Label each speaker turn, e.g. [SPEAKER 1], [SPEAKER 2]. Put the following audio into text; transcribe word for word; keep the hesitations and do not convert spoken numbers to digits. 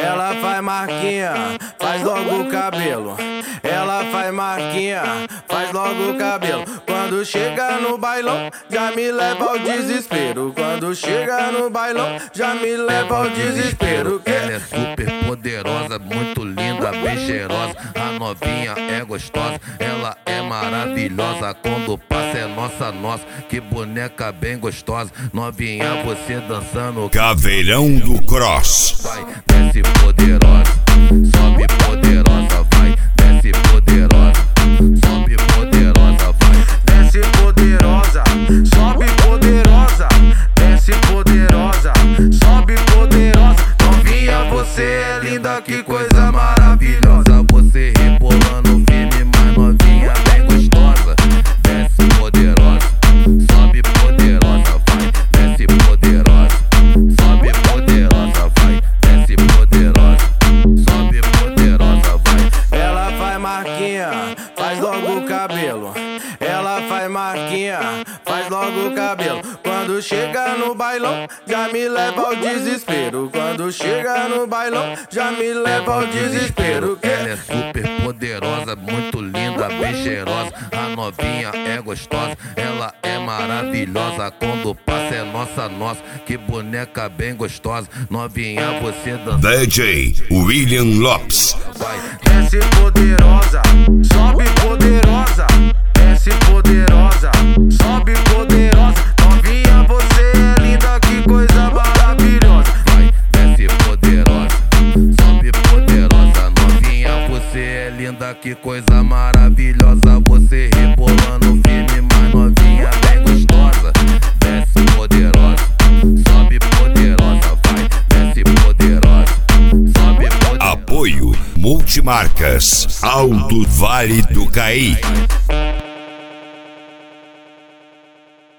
[SPEAKER 1] Ela faz marquinha, faz logo o cabelo. Ela faz marquinha, faz logo o cabelo. Quando chega no bailão, já me leva ao desespero. Quando chega no bailão, já me leva ao desespero.
[SPEAKER 2] Ela é super poderosa, muito linda, bem cheirosa. A novinha é gostosa, ela é maravilhosa. Quando passa é nossa, nossa, que boneca bem gostosa. Novinha, você dançando.
[SPEAKER 3] Caveirão do Cross.
[SPEAKER 2] Vai, desce poderosa, sobe poderosa, vai, desce poderosa, sobe poderosa, vai,
[SPEAKER 1] desce poderosa, sobe poderosa, desce poderosa, sobe poderosa. Novinha, você é linda, que coisa maravilhosa.
[SPEAKER 2] Você rebolando firme, mas novinha bem gostosa. Desce poderosa, sobe poderosa, vai, desce poderosa, sobe poderosa, vai, desce poderosa, sobe poderosa, vai.
[SPEAKER 1] Ela faz marquinha, faz logo o cabelo. Ela faz marquinha, faz logo o cabelo. Quando chega no bailão, já me leva ao desespero. Quando chega no bailão, já me leva ao desespero.
[SPEAKER 2] Ela é super poderosa, muito linda, bem cheirosa. A novinha é gostosa, ela é maravilhosa. Quando passa é nossa, nossa, que boneca bem gostosa. Novinha, você dança.
[SPEAKER 3] D J William Lopes.
[SPEAKER 2] Vai,
[SPEAKER 1] desce poderosa, sobe poderosa, desce poderosa, sobe poderosa. Novinha, você é linda, que coisa maravilhosa.
[SPEAKER 2] vai, desce poderosa, sobe poderosa. Novinha, você é linda, que coisa maravilhosa. Você rebolando firme, mas novinha bem gostosa. Desce poderosa, sobe poderosa, vai, desce poderosa, sobe poderosa.
[SPEAKER 3] Apoio Multimarcas Alto Vale do Caí.